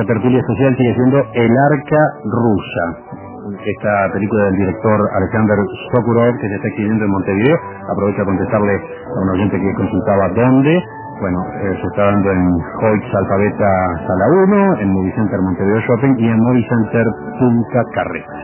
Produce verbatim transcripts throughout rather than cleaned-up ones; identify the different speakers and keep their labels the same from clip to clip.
Speaker 1: nuestra tertulia especial sigue siendo El Arca Rusa, esta película del director Alexander Sokurov, que se está exhibiendo en Montevideo. Aprovecho a contestarle a un oyente que consultaba dónde. Bueno, eh, se está dando en Hoyts Alfabeta Sala uno, en Movie Center Montevideo Shopping y en Movie Center Punta Carretas.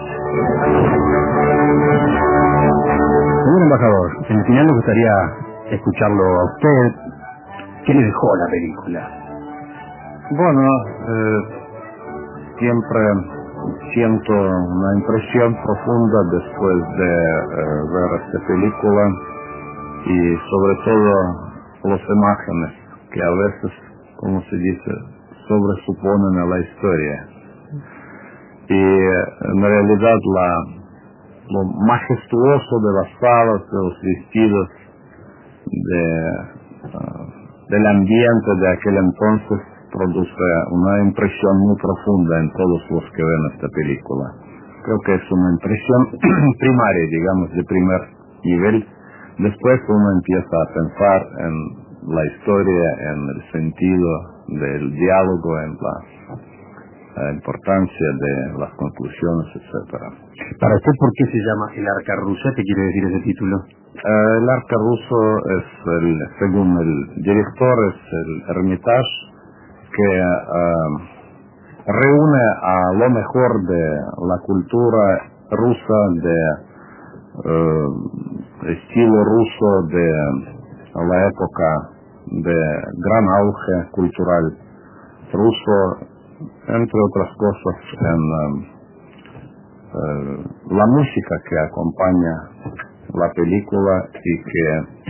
Speaker 1: Señor embajador, en el final nos gustaría escucharlo a usted. ¿Qué le dejó la película?
Speaker 2: Bueno, eh, siempre siento una impresión profunda después de eh, ver esta película y sobre todo las imágenes que a veces, como se dice, sobresuponen a la historia. Y en realidad la, lo majestuoso de las salas, de los vestidos, de, uh, del ambiente de aquel entonces produce una impresión muy profunda en todos los que ven esta película. Creo que es una impresión primaria, digamos, de primer nivel. Después uno empieza a pensar en la historia, en el sentido del diálogo, en la, la importancia de las conclusiones, etcétera.
Speaker 1: Para usted, ¿por qué se llama El Arca Rusa? ¿Qué quiere decir ese título?
Speaker 2: Uh, el Arca Ruso es, el, según el director, es el Hermitage que uh, reúne a lo mejor de la cultura rusa, de uh, estilo ruso de la época de gran auge cultural ruso, entre otras cosas en uh, uh, la música que acompaña la película y que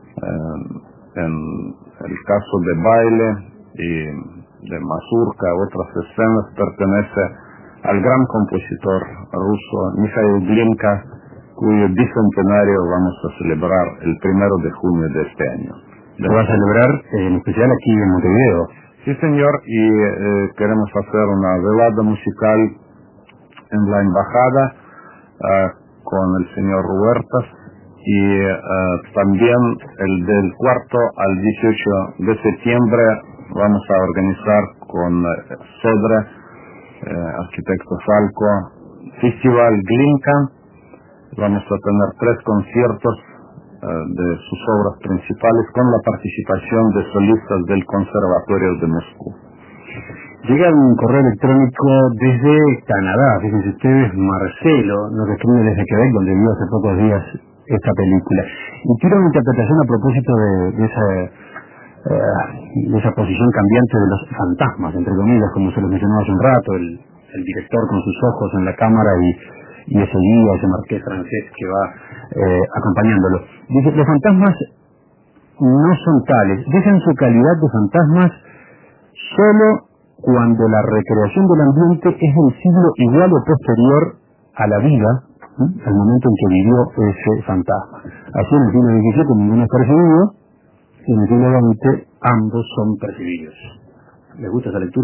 Speaker 2: uh, en el caso de baile y de mazurka, otras escenas, pertenece al gran compositor ruso Mikhail Glinka, cuyo bicentenario vamos a celebrar el primero de junio de este año.
Speaker 1: Lo va a celebrar eh, en especial aquí en Montevideo.
Speaker 2: Sí, señor, y eh, queremos hacer una velada musical en la embajada uh, con el señor Huertas y uh, también el del cuarto al dieciocho de septiembre vamos a organizar con uh, Sodre, uh, arquitecto Falco, Festival Glinka. Vamos a tener tres conciertos uh, de sus obras principales con la participación de solistas del Conservatorio de Moscú.
Speaker 1: Llega un correo electrónico desde Canadá, fíjense ustedes, Marcelo nos escribe desde Quebec, donde vio hace pocos días esta película. Y quiero una interpretación a propósito de, de, esa, uh, de esa posición cambiante de los fantasmas, entre comillas, como se los mencionó hace un rato, el, el director con sus ojos en la cámara y, y ese guía, ese marqués francés que va eh, acompañándolo. Dice, los fantasmas no son tales, dejan su calidad de fantasmas solo cuando la recreación del ambiente es del siglo igual o posterior a la vida, ¿eh? al momento en que vivió ese fantasma. Así en el siglo diecisiete ninguno es percibido, y en el siglo veinte ambos son percibidos. ¿Les gusta esa lectura?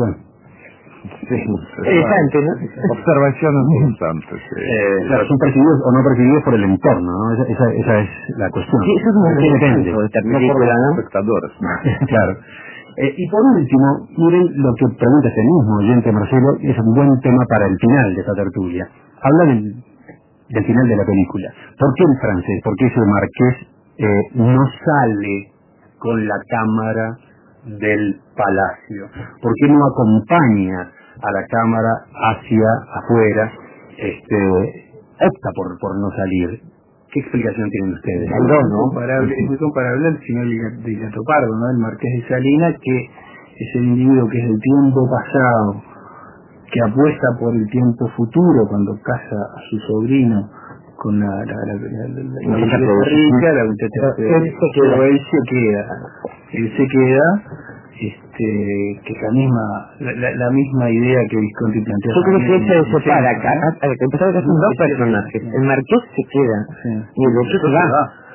Speaker 2: Sí,
Speaker 3: interesante, ¿no?
Speaker 2: Observación interesante, sí.
Speaker 1: Eh, claro, son percibidos o no percibidos por el entorno, ¿no? Esa, esa, esa es la cuestión.
Speaker 3: Sí, eso es muy
Speaker 1: depende.
Speaker 3: de esta
Speaker 2: No por
Speaker 3: película,
Speaker 2: los
Speaker 3: ¿no?
Speaker 2: espectadores.
Speaker 1: Claro. Eh, y por último, miren lo que pregunta este mismo oyente Marcelo, es un buen tema para el final de esta tertulia. Habla del, del final de la película. ¿Por qué el francés? ¿Por qué ese marqués eh, no sale con la cámara del palacio? ¿Por qué no acompaña a la cámara hacia afuera? Este, opta por, por no salir. ¿Qué explicación tienen ustedes?
Speaker 4: Es muy comparable, es muy comparable al final de Gato Pardo, ¿no? El Marqués de Salinas, que es el individuo que es el tiempo pasado, que apuesta por el tiempo futuro cuando casa a su sobrino con la, la, la, la, la, la muchacha rica, la muchacha él se queda, él se queda, él se queda, este, que es la misma, la, la, la misma idea que Visconti plantea.
Speaker 3: Yo creo que eso se separa acá,
Speaker 4: ¿no?
Speaker 3: a ver, que empezar que son dos personajes, el Marqués se queda,
Speaker 4: sí.
Speaker 3: y el otro se va.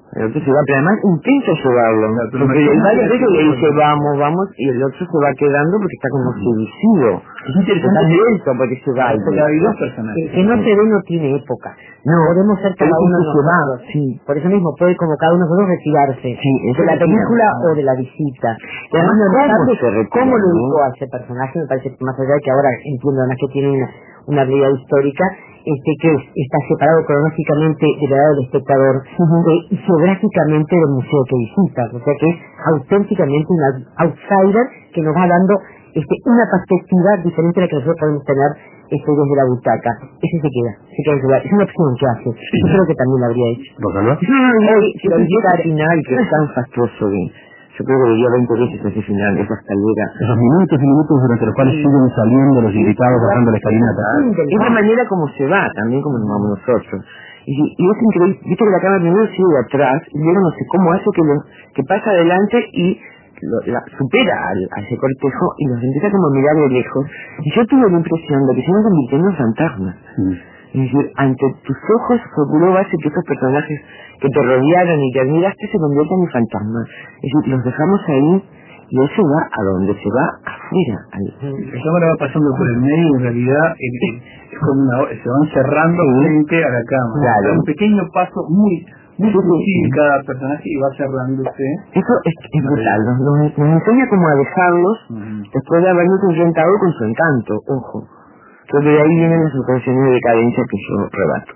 Speaker 3: El otro se va, pero además intenta llevarlo.
Speaker 4: Pero
Speaker 3: Porque
Speaker 4: no,
Speaker 3: varias
Speaker 4: no,
Speaker 3: veces
Speaker 4: no,
Speaker 3: le
Speaker 4: no,
Speaker 3: dice
Speaker 4: no.
Speaker 3: vamos, vamos, y el otro se va quedando porque está como seducido.
Speaker 4: Es interesante
Speaker 3: Está
Speaker 4: que
Speaker 3: lento porque se va.
Speaker 4: porque hay dos personajes.
Speaker 3: Que, que no se ve no tiene época. No, podemos ser cada uno de nosotros. Sí. Por eso mismo puede como cada uno de nosotros retirarse
Speaker 5: Sí,
Speaker 3: de la película o de la visita. Y además no
Speaker 5: ¿Cómo
Speaker 3: sabe
Speaker 5: se retira,
Speaker 3: cómo lo
Speaker 5: no?
Speaker 3: ubicó a ese personaje, me parece que más allá de que ahora entiendo además que tiene una, una habilidad histórica, este que es- está separado cronológicamente de la edad del espectador eh, y geográficamente del museo que visita, o sea que es auténticamente un out- outsider que nos va dando este, una perspectiva diferente a la que nosotros podemos tener este, desde la butaca. Ese se queda, se queda en su lugar. Es una opción que hace. Yo creo que también lo habría hecho.
Speaker 1: ¿Rosalba?
Speaker 3: Hoy, si lo
Speaker 5: Ese
Speaker 3: visita
Speaker 5: final que es tan fastuoso de... Yo creo que veía veinte veces ese final, esa escalera.
Speaker 1: Esos minutos y minutos durante los cuales siguen saliendo los invitados bajando la escalinata.
Speaker 5: Es la manera como se va, también como nos vamos nosotros. Y, y es increíble, viste que la cámara primero sigue de atrás, y luego no sé cómo hace que, lo, que pasa adelante y lo, la, supera al, a ese cortejo y los empieza como a mirar de lejos. Y yo tuve la impresión de que se iban convirtiendo en fantasmas.
Speaker 1: Mm.
Speaker 5: Es decir, ante tus ojos procuró base que esos personajes que te rodearon y que admiraste se conviertan en fantasmas. Es decir, los dejamos ahí y él se va a donde se va, afuera. Al...
Speaker 4: La cámara va pasando por el medio y en realidad el- el- es como una, se van cerrando frente a la cámara.
Speaker 5: Claro.
Speaker 4: Da un pequeño paso muy muy
Speaker 5: Sí, sí,
Speaker 4: sutil
Speaker 5: sí.
Speaker 4: cada personaje y va cerrándose.
Speaker 5: Eso es, es brutal, nos, nos, nos enseña como a dejarlos después de habernos enfrentado con su encanto, ojo. Creo que de ahí vienen las situaciones de decadencia que yo rebato.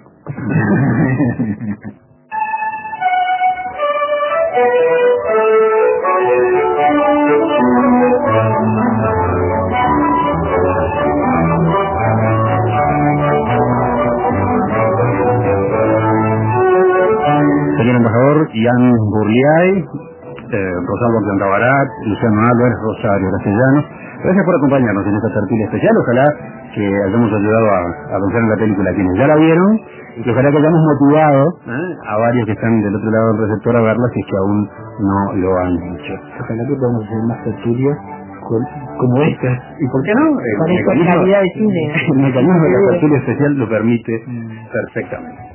Speaker 1: Señor embajador, Ian Burliay, eh, Rosalba Plantabarat, Luciano Álvarez, Rosario Castellanos, gracias por acompañarnos en esta tertulia especial. Ojalá que hayamos ayudado a, a pensar en la película a quienes ya la vieron y ojalá que hayamos motivado ¿eh? a varios que están del otro lado del receptor a verla si es que aún no lo han hecho.
Speaker 4: Ojalá que podamos hacer más tertulias con- como estas. ¿Y por qué no?
Speaker 1: El
Speaker 3: Con esta
Speaker 1: mecanismo-
Speaker 3: calidad de cine.
Speaker 1: el mecanismo de la tertulia especial lo permite perfectamente.